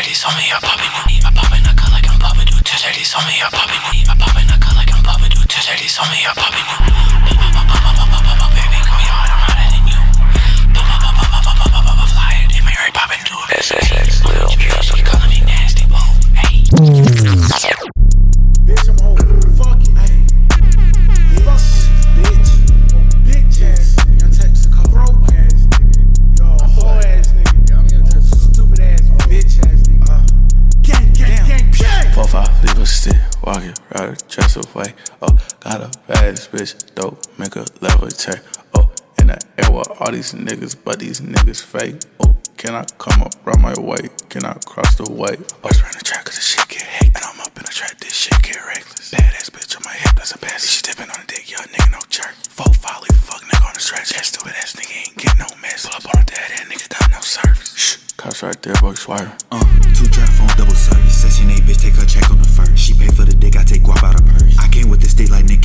ladies on me, I pop it. I pop in a cut like I'm popping. Do 2 ladies on me, I pop it. I pop in a cut like I'm popping. Do 2 ladies on me, I pop it. Baby, go yard, I'm hotter than you. Fly it, they may right poppin' to it. SSX, Lil Trust. You calling me nasty, whoa, hey. Bitch, I'm old. Fuck it, ayy. Fuck bitch. Bitch ass nigga. I'm Texaco. Broke ass nigga. Yo, whole ass nigga. I'm gonna touch stupid ass bitch ass nigga. Gang. 4-5, leave a stick, walk it, ride it, dress away. Oh, got a baddest bitch, dope, make a levitate. Oh, in the air with all these niggas, but these niggas fake. Oh, can I come up run my way? Can I cross the way? Always run the track cause the shit get hate. And I'm up in the track, this shit get reckless. Badass bitch on my hip, that's a pass. She dipping on the dick, young nigga, no jerk. 4-5, leave a fuck nigga on the stretch. That stupid ass nigga ain't get no mess. Pull up on the dad, that nigga got no service. Shh, cops right there, boy, swerve. 2 trap phone, double service. Session 8, bitch, take her check on the first. She pay for the dick, I take guap out of purse. I came with the stick like nigga.